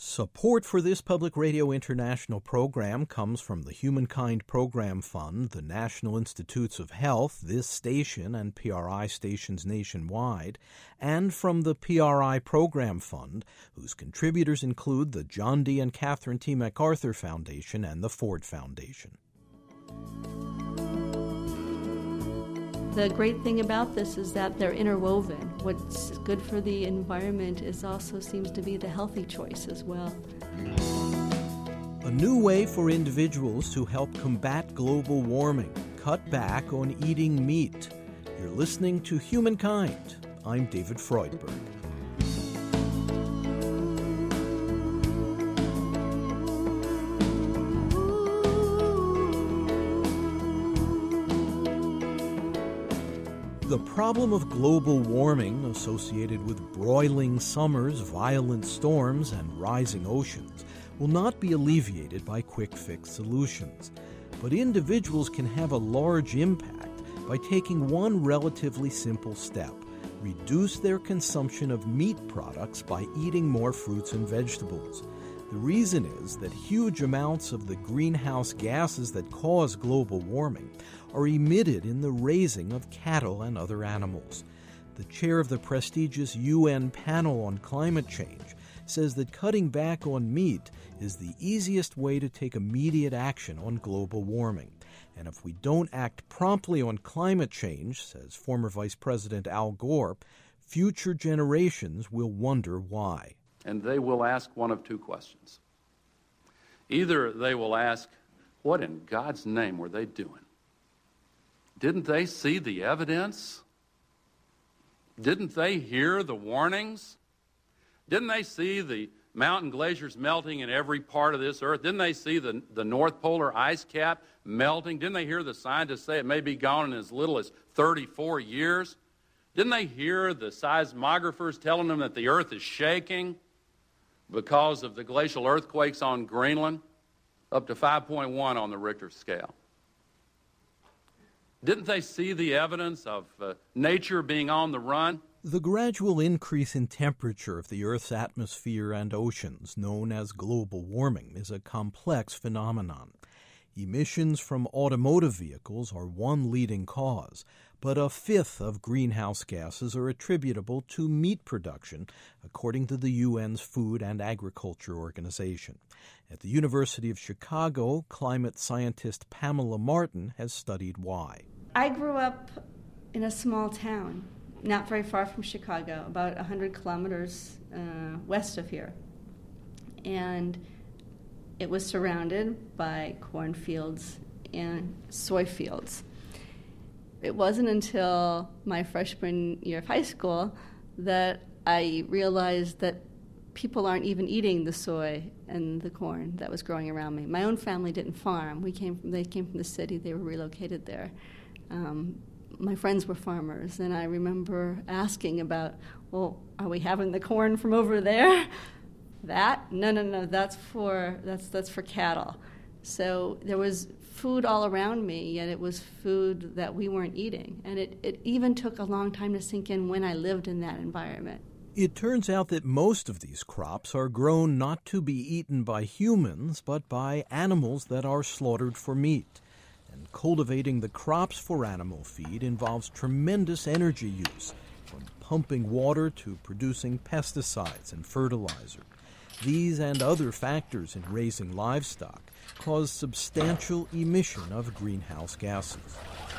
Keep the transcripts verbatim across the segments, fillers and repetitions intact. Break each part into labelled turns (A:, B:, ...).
A: Support for this Public Radio International program comes from the Humankind Program Fund, the National Institutes of Health, this station, and P R I stations nationwide, and from the P R I Program Fund, whose contributors include the John D. and Catherine T. MacArthur Foundation and the Ford Foundation.
B: The great thing about this is that they're interwoven. What's good for the environment is also seems to be the healthy choice as well.
A: A new way for individuals to help combat global warming. Cut back on eating meat. You're listening to Humankind. I'm David Freudberg. The problem of global warming associated with broiling summers, violent storms, and rising oceans will not be alleviated by quick-fix solutions. But individuals can have a large impact by taking one relatively simple step: reduce their consumption of meat products by eating more fruits and vegetables. The reason is that huge amounts of the greenhouse gases that cause global warming are emitted in the raising of cattle and other animals. The chair of the prestigious U N Panel on Climate Change says that cutting back on meat is the easiest way to take immediate action on global warming. And if we don't act promptly on climate change, says former Vice President Al Gore, future generations will wonder why.
C: And they will ask one of two questions. Either they will ask, what in God's name were they doing? Didn't they see the evidence? Didn't they hear the warnings? Didn't they see the mountain glaciers melting in every part of this earth? Didn't they see the, the North Polar ice cap melting? Didn't they hear the scientists say it may be gone in as little as thirty-four years? Didn't they hear the seismographers telling them that the earth is shaking because of the glacial earthquakes on Greenland, up to five point one on the Richter scale? Didn't they see the evidence of uh, nature being on the run?
A: The gradual increase in temperature of the Earth's atmosphere and oceans, known as global warming, is a complex phenomenon. Emissions from automotive vehicles are one leading cause, but a fifth of greenhouse gases are attributable to meat production, according to the U N's Food and Agriculture Organization. At the University of Chicago, climate scientist Pamela Martin has studied why.
B: I grew up in a small town, not very far from Chicago, about one hundred kilometers uh, west of here. And it was surrounded by cornfields and soy fields. It wasn't until my freshman year of high school that I realized that people aren't even eating the soy and the corn that was growing around me. My own family didn't farm. We came from, they came from the city. They were relocated there. Um, my friends were farmers, and I remember asking about, well, are we having the corn from over there? That? No, no, no, that's for that's that's for cattle. So there was food all around me, yet it was food that we weren't eating. And it, it even took a long time to sink in when I lived in that environment.
A: It turns out that most of these crops are grown not to be eaten by humans, but by animals that are slaughtered for meat. And cultivating the crops for animal feed involves tremendous energy use, from pumping water to producing pesticides and fertilizer. These and other factors in raising livestock cause substantial emission of greenhouse gases.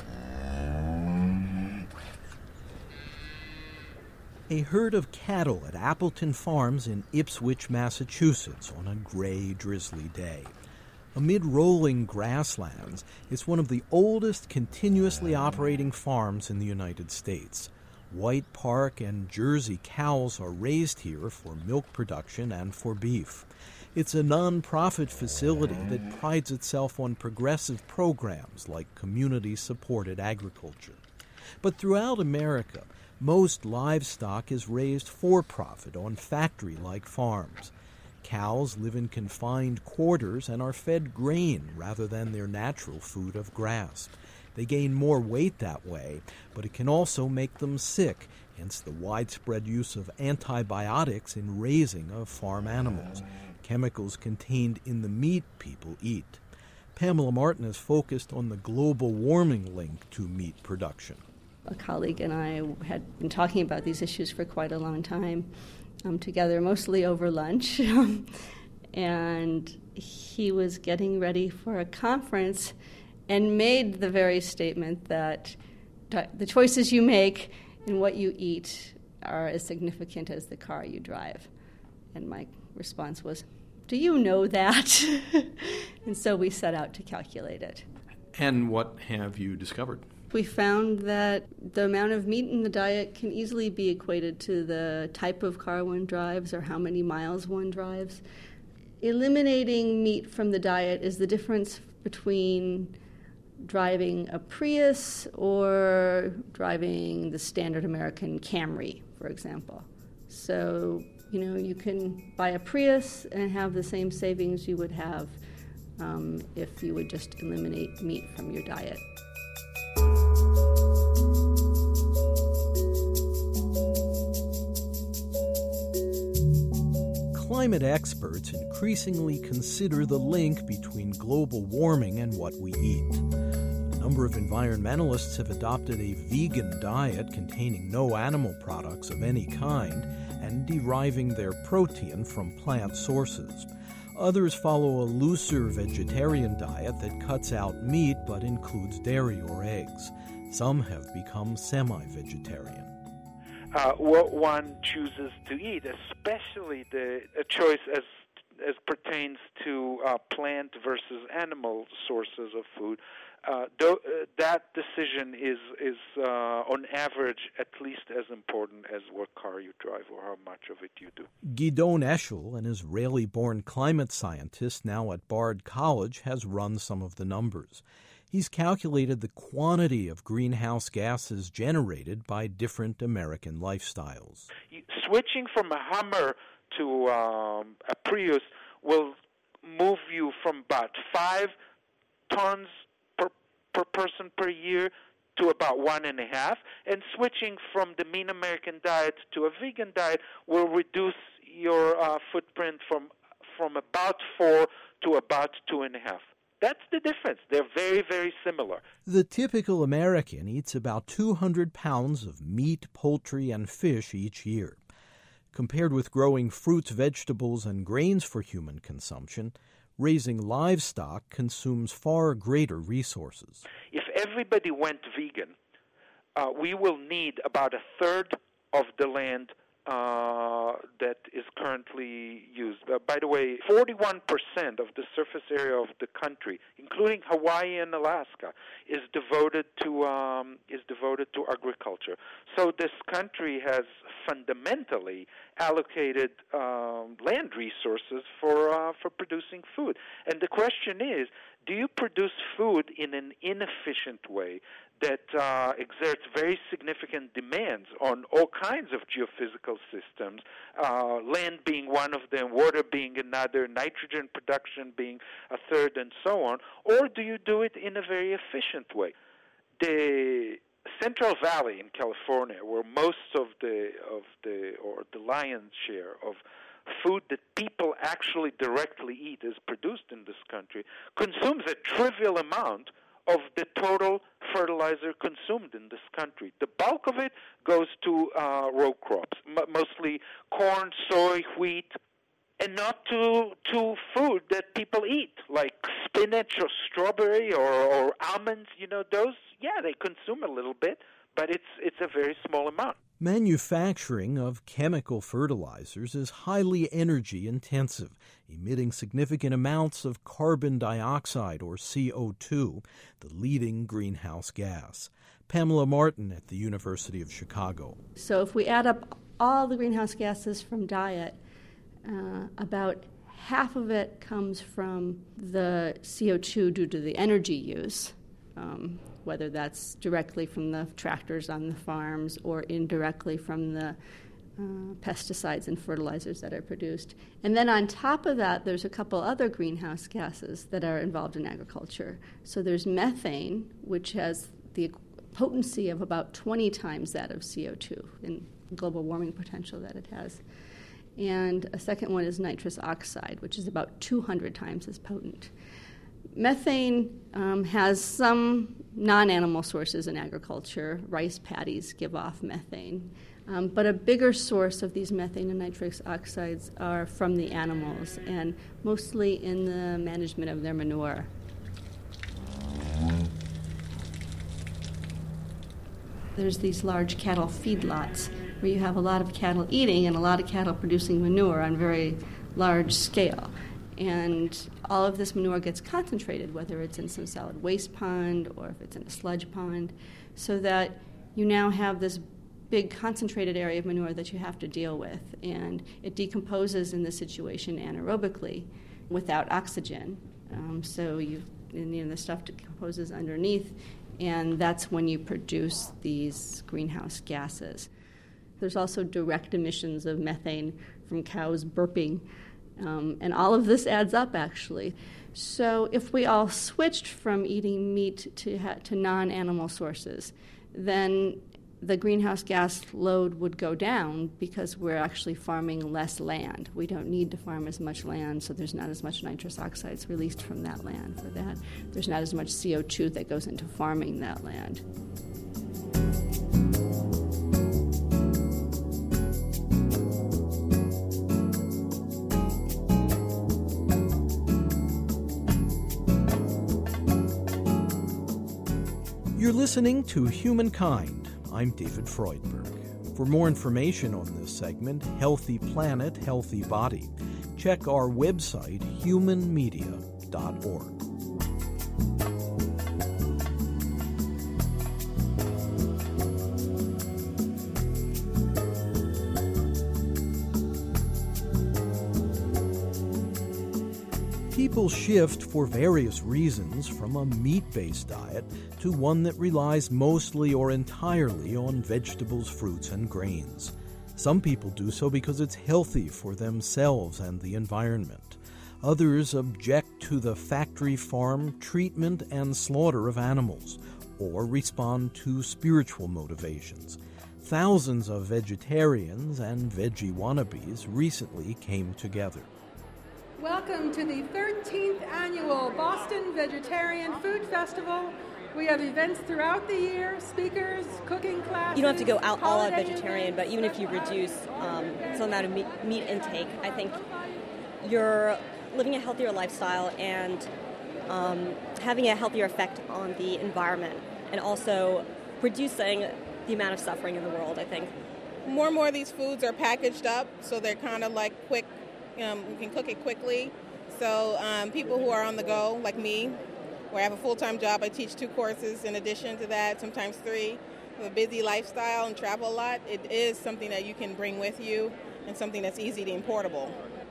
A: A herd of cattle at Appleton Farms in Ipswich, Massachusetts on a gray, drizzly day. Amid rolling grasslands, it's one of the oldest continuously operating farms in the United States. White Park and Jersey cows are raised here for milk production and for beef. It's a non-profit facility that prides itself on progressive programs like community-supported agriculture. But throughout America, most livestock is raised for profit on factory-like farms. Cows live in confined quarters and are fed grain rather than their natural food of grass. They gain more weight that way, but it can also make them sick, hence the widespread use of antibiotics in raising of farm animals, chemicals contained in the meat people eat. Pamela Martin is focused on the global warming link to meat production.
B: A colleague and I had been talking about these issues for quite a long time, um, together, mostly over lunch. And he was getting ready for a conference and made the very statement that the choices you make and what you eat are as significant as the car you drive. And my response was, do you know that? And so we set out to calculate it.
D: And what have you discovered?
B: We found that the amount of meat in the diet can easily be equated to the type of car one drives or how many miles one drives. Eliminating meat from the diet is the difference between driving a Prius or driving the standard American Camry, for example. So, you know, you can buy a Prius and have the same savings you would have um, if you would just eliminate meat from your diet.
A: Climate experts increasingly consider the link between global warming and what we eat. A number of environmentalists have adopted a vegan diet containing no animal products of any kind and deriving their protein from plant sources. Others follow a looser vegetarian diet that cuts out meat but includes dairy or eggs. Some have become semi-vegetarian.
E: Uh, what one chooses to eat, especially the a choice as as pertains to uh, plant versus animal sources of food, uh, do, uh, that decision is is uh, on average at least as important as what car you drive or how much of it you do.
A: Gidon Eshel, an Israeli-born climate scientist now at Bard College, has run some of the numbers. He's calculated the quantity of greenhouse gases generated by different American lifestyles.
E: Switching from a Hummer to um, a Prius will move you from about five tons per, per person per year to about one and a half. And switching from the mean American diet to a vegan diet will reduce your uh, footprint from from about four to about two and a half. That's the difference. They're very, very similar.
A: The typical American eats about two hundred pounds of meat, poultry, and fish each year. Compared with growing fruits, vegetables, and grains for human consumption, raising livestock consumes far greater resources.
E: If everybody went vegan, uh, we will need about a third of the land Uh, that is currently used. Uh, by the way, forty-one percent of the surface area of the country, including Hawaii and Alaska, is devoted to um, is devoted to agriculture. So this country has fundamentally allocated um, land resources for uh, for producing food. And the question is, do you produce food in an inefficient way that uh, exerts very significant demands on all kinds of geophysical systems, uh, land being one of them, water being another, nitrogen production being a third, and so on, or do you do it in a very efficient way? The Central Valley in California, where most of the of the or the lion's share of food that people actually directly eat is produced in this country, consumes a trivial amount of the total fertilizer consumed in this country. The bulk of it goes to uh, row crops, m- mostly corn, soy, wheat, and not to to food that people eat, like spinach or strawberry or, or almonds. You know, those, yeah, they consume a little bit, but it's it's a very small amount.
A: Manufacturing of chemical fertilizers is highly energy intensive, emitting significant amounts of carbon dioxide, or C O two, the leading greenhouse gas. Pamela Martin at the University of Chicago.
B: So if we add up all the greenhouse gases from diet, uh, about half of it comes from the C O two due to the energy use. Um, whether that's directly from the tractors on the farms or indirectly from the uh, pesticides and fertilizers that are produced. And then on top of that, there's a couple other greenhouse gases that are involved in agriculture. So there's methane, which has the potency of about twenty times that of C O two in global warming potential that it has. And a second one is nitrous oxide, which is about two hundred times as potent. Methane um, has some non-animal sources in agriculture. Rice paddies give off methane. Um, but a bigger source of these methane and nitrous oxides are from the animals, and mostly in the management of their manure. There's these large cattle feedlots where you have a lot of cattle eating and a lot of cattle producing manure on very large scale. And all of this manure gets concentrated, whether it's in some solid waste pond or if it's in a sludge pond, so that you now have this big concentrated area of manure that you have to deal with. And it decomposes in this situation anaerobically without oxygen. Um, so you, and, you know, the stuff decomposes underneath, and that's when you produce these greenhouse gases. There's also direct emissions of methane from cows burping. Um, and all of this adds up, actually. So if we all switched from eating meat to ha- to non-animal sources, then the greenhouse gas load would go down because we're actually farming less land. We don't need to farm as much land, so there's not as much nitrous oxides released from that land for that. There's not as much C O two that goes into farming that land.
A: You're listening to Humankind. I'm David Freudberg. For more information on this segment, Healthy Planet, Healthy Body, check our website, human media dot org. People shift for various reasons from a meat-based diet to one that relies mostly or entirely on vegetables, fruits, and grains. Some people do so because it's healthy for themselves and the environment. Others object to the factory farm, treatment, and slaughter of animals, or respond to spiritual motivations. Thousands of vegetarians and veggie wannabes recently came together.
F: Welcome to the thirteenth Annual Boston Vegetarian Food Festival. We have events throughout the year, speakers, cooking classes.
G: You don't have to go out all out vegetarian, but even if you reduce um, some amount of meat, meat intake, I think you're living a healthier lifestyle and um, having a healthier effect on the environment, and also reducing the amount of suffering in the world, I think.
H: More and more of these foods are packaged up, so they're kind of like quick. Um, you can cook it quickly. So um, people who are on the go, like me, where I have a full-time job, I teach two courses in addition to that, sometimes three. With a busy lifestyle and travel a lot, it is something that you can bring with you and something that's easy and portable.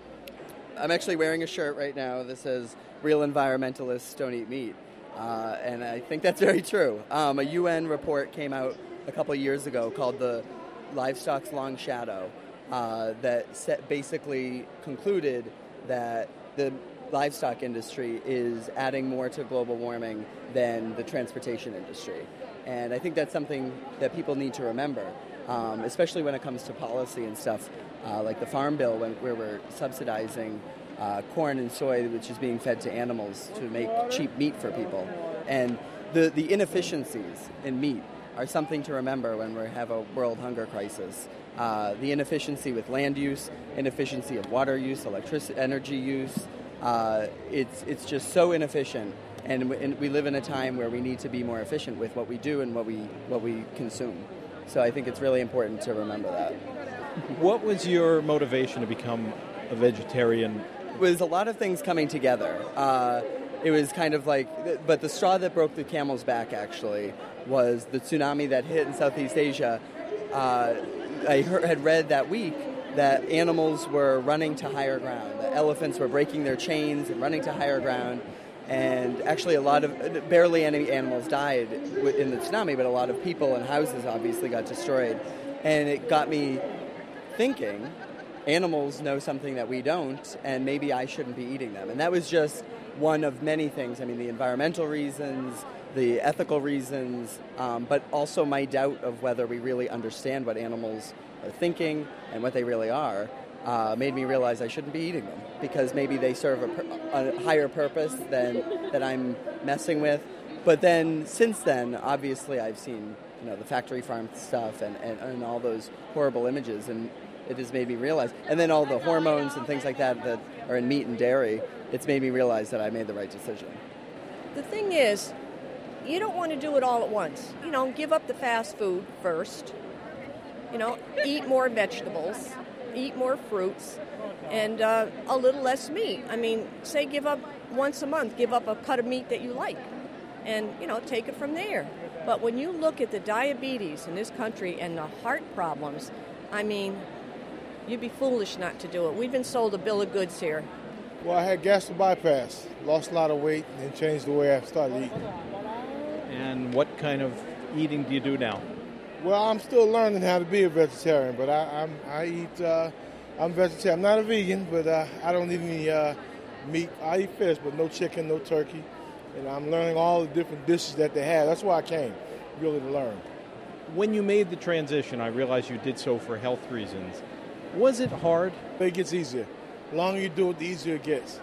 I: I'm actually wearing a shirt right now that says, "Real environmentalists don't eat meat." Uh, and I think that's very true. Um, a U N report came out a couple years ago called the Livestock's Long Shadow. Uh, that set basically concluded that the livestock industry is adding more to global warming than the transportation industry. And I think that's something that people need to remember, um, especially when it comes to policy and stuff, uh, like the Farm Bill, when, where we're subsidizing uh, corn and soy, which is being fed to animals to make cheap meat for people. And the, the inefficiencies in meat are something to remember when we have a world hunger crisis. Uh, the inefficiency with land use, inefficiency of water use, electricity, energy use. Uh, it's it's just so inefficient, and we, and we live in a time where we need to be more efficient with what we do and what we what we consume. So I think it's really important to remember that.
D: What was your motivation to become a vegetarian?
I: It was a lot of things coming together. Uh, it was kind of like, but the straw that broke the camel's back actually was the tsunami that hit in Southeast Asia. Uh, I heard, had read that week that animals were running to higher ground. The elephants were breaking their chains and running to higher ground. And actually a lot of, barely any animals died in the tsunami, but a lot of people and houses obviously got destroyed. And it got me thinking, animals know something that we don't, and maybe I shouldn't be eating them. And that was just one of many things. I mean, the environmental reasons, the ethical reasons, um, but also my doubt of whether we really understand what animals are thinking and what they really are, uh, made me realize I shouldn't be eating them, because maybe they serve a, a higher purpose than that I'm messing with. But then, since then, obviously I've seen, you know, the factory farm stuff and, and, and all those horrible images, and it has made me realize, and then all the hormones and things like that that are in meat and dairy, it's made me realize that I made the right decision.
J: The thing is, you don't want to do it all at once. You know, give up the fast food first. You know, eat more vegetables, eat more fruits, and uh, a little less meat. I mean, say give up once a month, give up a cut of meat that you like, and, you know, take it from there. But when you look at the diabetes in this country and the heart problems, I mean, you'd be foolish not to do it. We've been sold a bill of goods here.
K: Well, I had gastric bypass, lost a lot of weight, and changed the way I started eating.
D: And what kind of eating do you do now?
K: Well, I'm still learning how to be a vegetarian, but I, I'm, I eat, uh, I'm vegetarian. I'm not a vegan, but uh, I don't eat any uh, meat. I eat fish, but no chicken, no turkey. And I'm learning all the different dishes that they have. That's why I came, really to learn.
D: When you made the transition, I realized you did so for health reasons. Was it hard?
K: It gets easier. The longer you do it, the easier it gets.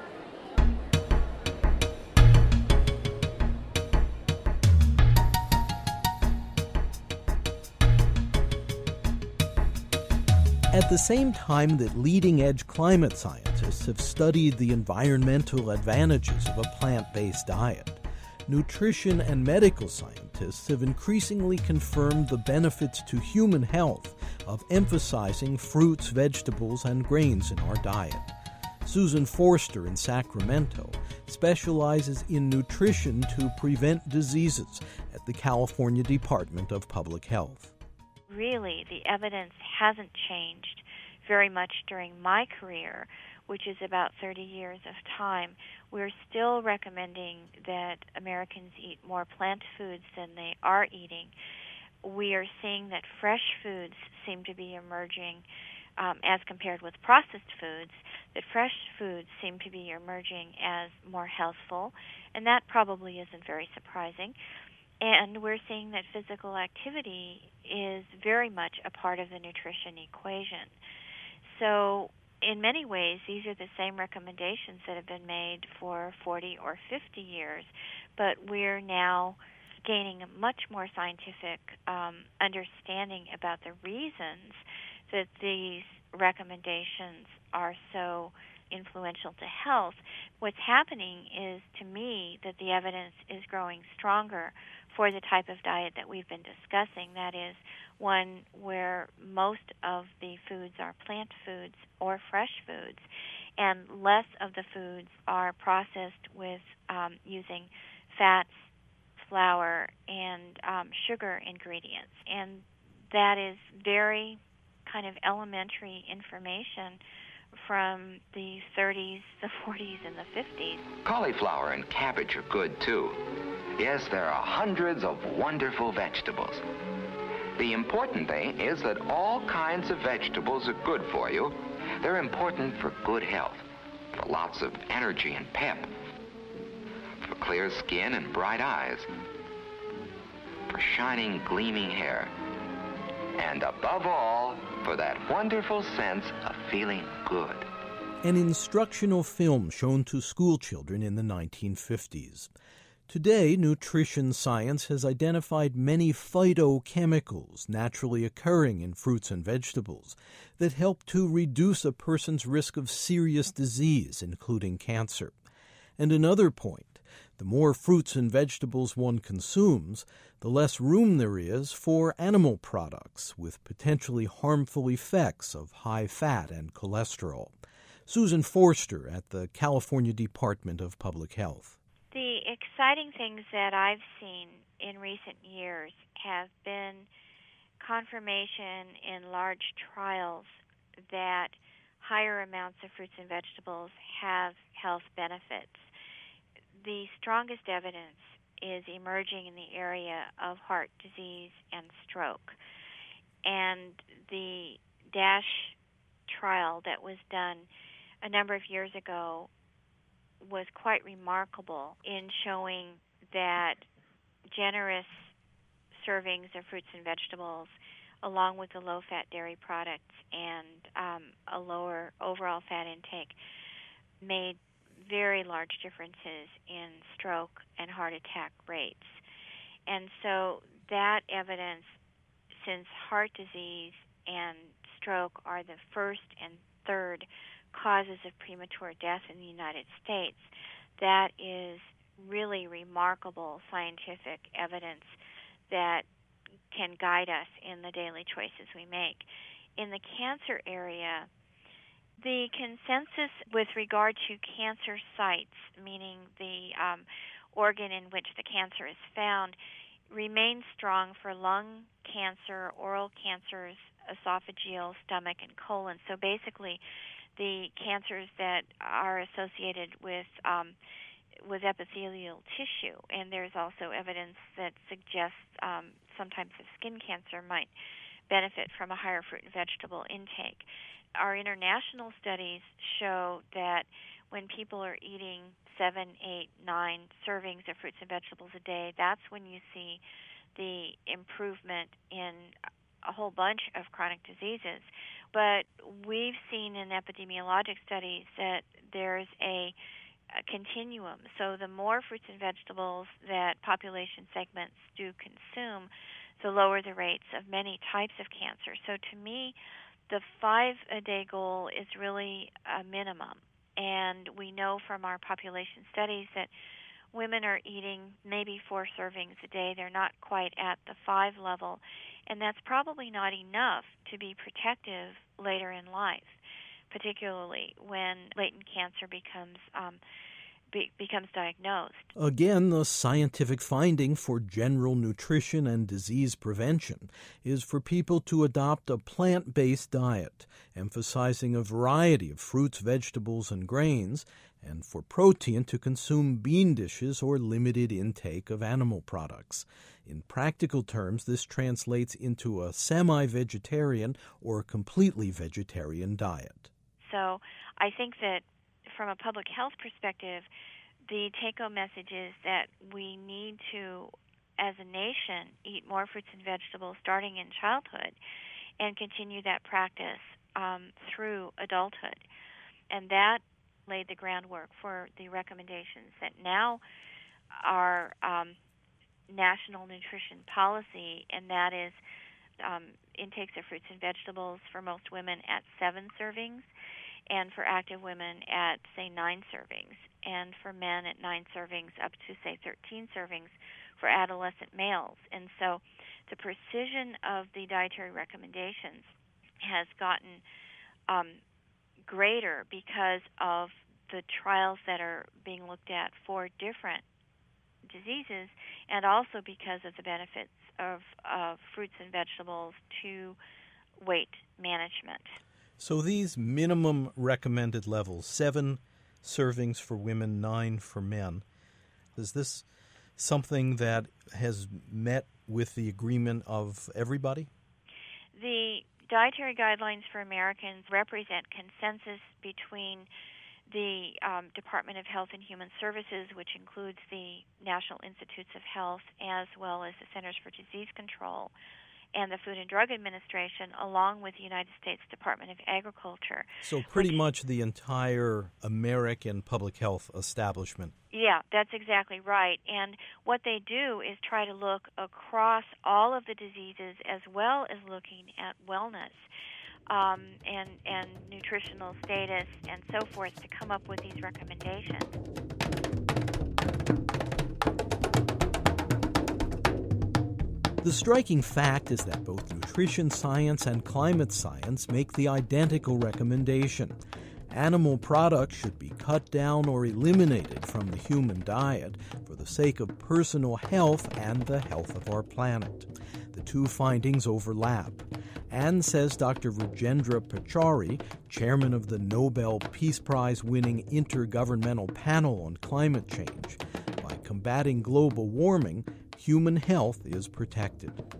A: At the same time that leading-edge climate scientists have studied the environmental advantages of a plant-based diet, nutrition and medical scientists have increasingly confirmed the benefits to human health of emphasizing fruits, vegetables, and grains in our diet. Susan Forster in Sacramento specializes in nutrition to prevent diseases at the California Department of Public Health.
L: Really, the evidence hasn't changed very much during my career, which is about thirty years of time. We're still recommending that Americans eat more plant foods than they are eating. We are seeing that fresh foods seem to be emerging um, as compared with processed foods, that fresh foods seem to be emerging as more healthful, and that probably isn't very surprising. And we're seeing that physical activity is very much a part of the nutrition equation. So in many ways, these are the same recommendations that have been made for forty or fifty years, but we're now gaining a much more scientific um, understanding about the reasons that these recommendations are so influential to health. What's happening is, to me, that the evidence is growing stronger for the type of diet that we've been discussing, that is, one where most of the foods are plant foods or fresh foods, and less of the foods are processed with um, using fats, flour, and um, sugar ingredients. And that is very kind of elementary information from the thirties, the forties, and the fifties.
M: Cauliflower and cabbage are good, too. Yes, there are hundreds of wonderful vegetables. The important thing is that all kinds of vegetables are good for you. They're important for good health, for lots of energy and pep, for clear skin and bright eyes, for shining, gleaming hair, and above all, for that wonderful sense of feeling good.
A: An instructional film shown to school children in the nineteen fifties. Today, nutrition science has identified many phytochemicals naturally occurring in fruits and vegetables that help to reduce a person's risk of serious disease, including cancer. And another point, the more fruits and vegetables one consumes, the less room there is for animal products with potentially harmful effects of high fat and cholesterol. Susan Forster at the California Department of Public Health.
L: The exciting things that I've seen in recent years have been confirmation in large trials that higher amounts of fruits and vegetables have health benefits. The strongest evidence is emerging in the area of heart disease and stroke. And the DASH trial that was done a number of years ago was quite remarkable in showing that generous servings of fruits and vegetables, along with the low-fat dairy products and um, a lower overall fat intake, made very large differences in stroke and heart attack rates. And so that evidence, since heart disease and stroke are the first and third causes of premature death in the United States, that is really remarkable scientific evidence that can guide us in the daily choices we make. In the cancer area, the consensus with regard to cancer sites, meaning the um, organ in which the cancer is found, remains strong for lung cancer, oral cancers, esophageal, stomach, and colon. So basically, the cancers that are associated with um, with epithelial tissue, and there's also evidence that suggests um, some types of skin cancer might benefit from a higher fruit and vegetable intake. Our international studies show that when people are eating seven, eight, nine servings of fruits and vegetables a day, that's when you see the improvement in a whole bunch of chronic diseases. But we've seen in epidemiologic studies that there's a, a continuum. So the more fruits and vegetables that population segments do consume, the lower the rates of many types of cancer. So to me, the five-a-day goal is really a minimum. And we know from our population studies that women are eating maybe four servings a day. They're not quite at the five level. And that's probably not enough to be protective later in life, particularly when latent cancer becomes um, be, becomes diagnosed.
A: Again, the scientific finding for general nutrition and disease prevention is for people to adopt a plant-based diet, emphasizing a variety of fruits, vegetables, and grains, and for protein to consume bean dishes or limited intake of animal products. In practical terms, this translates into a semi-vegetarian or completely vegetarian diet.
L: So I think that from a public health perspective, the take-home message is that we need to, as a nation, eat more fruits and vegetables starting in childhood and continue that practice um, through adulthood. And that laid the groundwork for the recommendations that now are um, national nutrition policy, and that is um, intakes of fruits and vegetables for most women at seven servings, and for active women at, say, nine servings, and for men at nine servings up to, say, thirteen servings for adolescent males. And so the precision of the dietary recommendations has gotten um, greater because of the trials that are being looked at for different diseases, and also because of the benefits of, of fruits and vegetables to weight management.
A: So these minimum recommended levels, seven servings for women, nine for men, is this something that has met with the agreement of everybody?
L: The dietary guidelines for Americans represent consensus between the um, Department of Health and Human Services, which includes the National Institutes of Health, as well as the Centers for Disease Control, and the Food and Drug Administration, along with the United States Department of Agriculture.
A: So pretty
L: which,
A: much the entire American public health establishment.
L: Yeah, that's exactly right. And what they do is try to look across all of the diseases as well as looking at wellness um, and, and nutritional status and so forth to come up with these recommendations.
A: The striking fact is that both nutrition science and climate science make the identical recommendation. Animal products should be cut down or eliminated from the human diet for the sake of personal health and the health of our planet. The two findings overlap. And, says Doctor Rajendra Pachauri, chairman of the Nobel Peace Prize-winning Intergovernmental Panel on Climate Change, by combating global warming, human health is protected.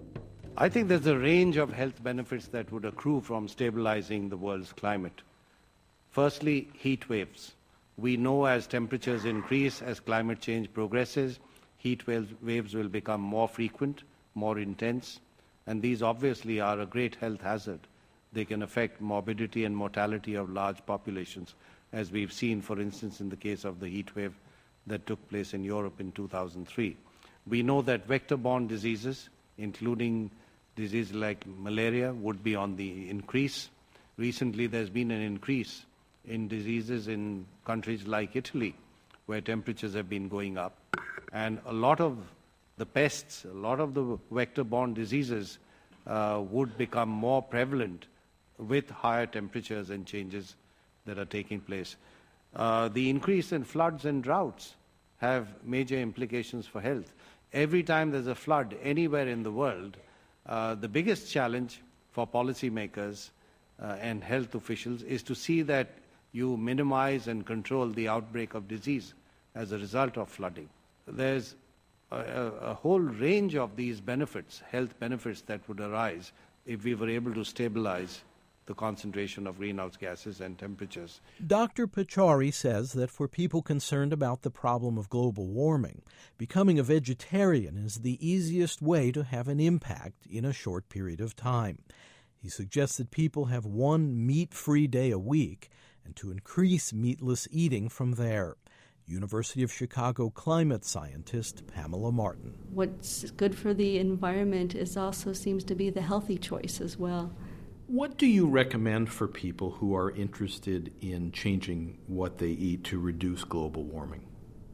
N: I think there's a range of health benefits that would accrue from stabilizing the world's climate. Firstly, heat waves. We know as temperatures increase, as climate change progresses, heat waves will become more frequent, more intense, and these obviously are a great health hazard. They can affect morbidity and mortality of large populations, as we've seen, for instance, in the case of the heat wave that took place in Europe in two thousand three. We know that vector-borne diseases, including diseases like malaria, would be on the increase. Recently, there's been an increase in diseases in countries like Italy, where temperatures have been going up. And a lot of the pests, a lot of the vector-borne diseases uh, would become more prevalent with higher temperatures and changes that are taking place. Uh, the increase in floods and droughts have major implications for health. Every time there's a flood anywhere in the world, uh, the biggest challenge for policymakers uh, and health officials is to see that you minimize and control the outbreak of disease as a result of flooding. There's a, a whole range of these benefits, health benefits, that would arise if we were able to stabilize the concentration of greenhouse gases and temperatures.
A: Doctor Pachauri says that for people concerned about the problem of global warming, becoming a vegetarian is the easiest way to have an impact in a short period of time. He suggests that people have one meat-free day a week and to increase meatless eating from there. University of Chicago climate scientist Pamela Martin.
B: What's good for the environment is also seems to be the healthy choice as well.
A: What do you recommend for people who are interested in changing what they eat to reduce global warming?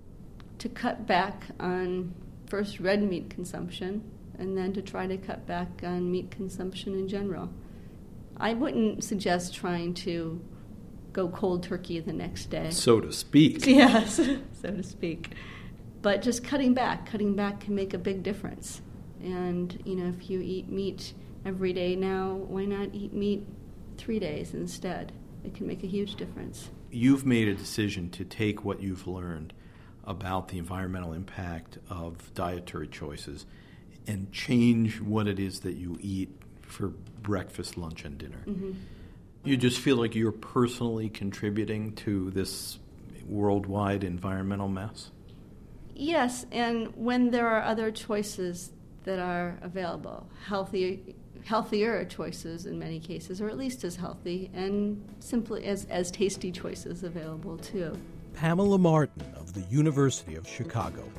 B: To cut back on first red meat consumption and then to try to cut back on meat consumption in general. I wouldn't suggest trying to go cold turkey the next day.
A: So to speak.
B: Yes, so to speak. But just cutting back, cutting back can make a big difference. And, you know, if you eat meat every day now, why not eat meat three days instead? It can make a huge difference.
A: You've made a decision to take what you've learned about the environmental impact of dietary choices and change what it is that you eat for breakfast, lunch, and dinner.
B: Mm-hmm.
A: You just feel like you're personally contributing to this worldwide environmental mess?
B: Yes, and when there are other choices that are available, healthy, healthier choices in many cases, or at least as healthy and simply as, as tasty choices available too.
A: Pamela Martin of the University of Chicago.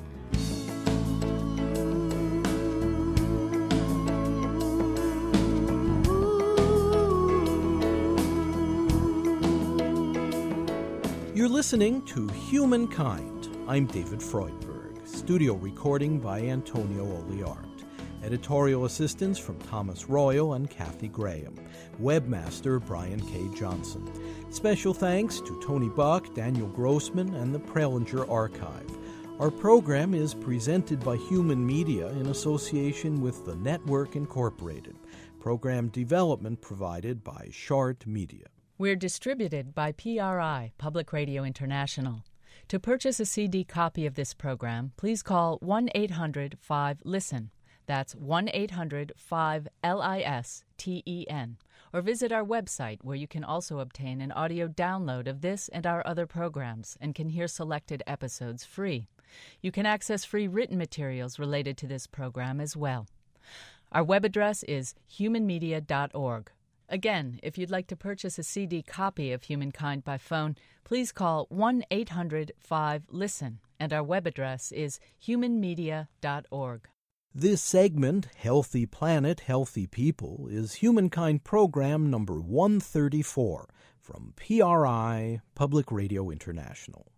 A: You're listening to Humankind. I'm David Freudberg. Studio recording by Antonio Oliart. Editorial assistance from Thomas Royal and Kathy Graham. Webmaster Brian K. Johnson. Special thanks to Tony Buck, Daniel Grossman, and the Prelinger Archive. Our program is presented by Human Media in association with the Network Incorporated. Program development provided by Shart Media.
O: We're distributed by P R I, Public Radio International. To purchase a C D copy of this program, please call one eight hundred five listen. That's one eight hundred five L I S T E N. Or visit our website, where you can also obtain an audio download of this and our other programs and can hear selected episodes free. You can access free written materials related to this program as well. Our web address is human media dot org. Again, if you'd like to purchase a C D copy of Humankind by phone, please call one eight hundred five listen, and our web address is human media dot org.
A: This segment, Healthy Planet, Healthy People, is Humankind Program number one thirty-four from P R I, Public Radio International.